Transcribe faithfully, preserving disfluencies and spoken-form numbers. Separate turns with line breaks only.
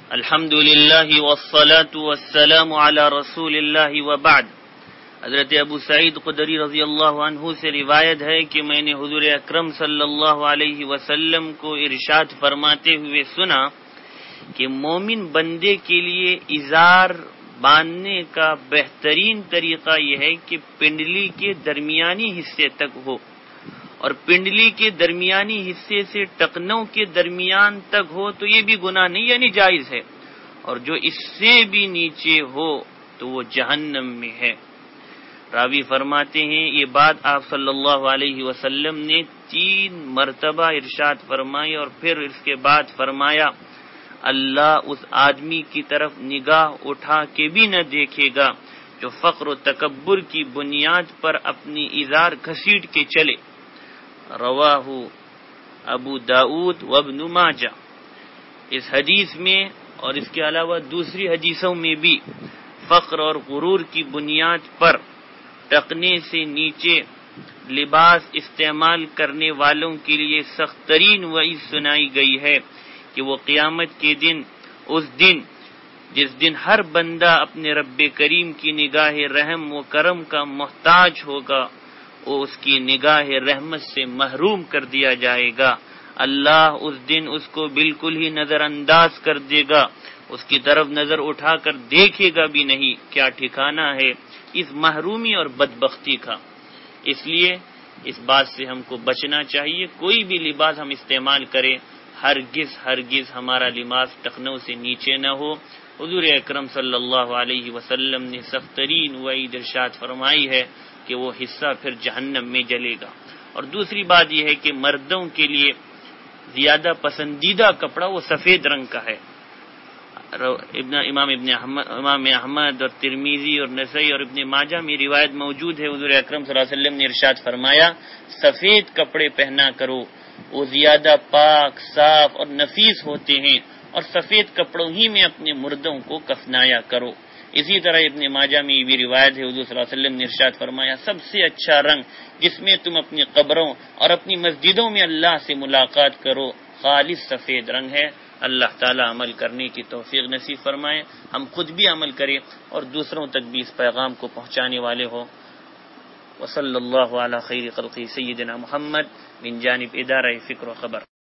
الحمد للہ والصلاة والسلام علی رسول اللہ وبعد۔ حضرت ابو سعید خدری رضی اللہ عنہ سے روایت ہے کہ میں نے حضور اکرم صلی اللہ علیہ وسلم کو ارشاد فرماتے ہوئے سنا کہ مومن بندے کے لیے ازار باندھنے کا بہترین طریقہ یہ ہے کہ پنڈلی کے درمیانی حصے تک ہو، اور پنڈلی کے درمیانی حصے سے ٹکنوں کے درمیان تک ہو تو یہ بھی گناہ نہیں، یعنی جائز ہے، اور جو اس سے بھی نیچے ہو تو وہ جہنم میں ہے۔ راوی فرماتے ہیں یہ بات آپ صلی اللہ علیہ وسلم نے تین مرتبہ ارشاد فرمائی، اور پھر اس کے بعد فرمایا اللہ اس آدمی کی طرف نگاہ اٹھا کے بھی نہ دیکھے گا جو فقر و تکبر کی بنیاد پر اپنی ازار گھسیٹ کے چلے۔ رواہ ابو داؤد وابن ماجہ۔ اس حدیث میں اور اس کے علاوہ دوسری حدیثوں میں بھی فقر اور غرور کی بنیاد پر ٹکنے سے نیچے لباس استعمال کرنے والوں کے لیے سخت ترین وعید سنائی گئی ہے کہ وہ قیامت کے دن، اس دن جس دن ہر بندہ اپنے رب کریم کی نگاہ رحم و کرم کا محتاج ہوگا، وہ اس کی نگاہ رحمت سے محروم کر دیا جائے گا۔ اللہ اس دن اس کو بالکل ہی نظر انداز کر دے گا، اس کی طرف نظر اٹھا کر دیکھے گا بھی نہیں۔ کیا ٹھکانہ ہے اس محرومی اور بدبختی کا۔ اس لیے اس بات سے ہم کو بچنا چاہیے، کوئی بھی لباس ہم استعمال کریں، ہرگز ہرگز ہمارا لباس ٹخنوں سے نیچے نہ ہو۔ حضور اکرم صلی اللہ علیہ وسلم نے سخت ترین وعید ارشاد فرمائی ہے کہ وہ حصہ پھر جہنم میں جلے گا۔ اور دوسری بات یہ ہے کہ مردوں کے لیے زیادہ پسندیدہ کپڑا وہ سفید رنگ کا ہے۔ ابن امام ابن احمد امام احمد اور ترمذی اور نسائی اور ابن ماجہ میں روایت موجود ہے، حضور اکرم صلی اللہ علیہ وسلم نے ارشاد فرمایا سفید کپڑے پہنا کرو، وہ زیادہ پاک، صاف اور نفیس ہوتے ہیں، اور سفید کپڑوں ہی میں اپنے مردوں کو کفنایا کرو۔ اسی طرح ابن ماجہ میں یہ بھی روایت ہے، حضور صلی اللہ علیہ وسلم نے ارشاد فرمایا سب سے اچھا رنگ جس میں تم اپنی قبروں اور اپنی مسجدوں میں اللہ سے ملاقات کرو خالص سفید رنگ ہے۔ اللہ تعالی عمل کرنے کی توفیق نصیب فرمائے، ہم خود بھی عمل کریں اور دوسروں تک بھی اس پیغام کو پہنچانے والے ہو۔ وصلی اللہ علی خیر خلقہ سیدنا محمد من جانب ادارہ فکر و خبر۔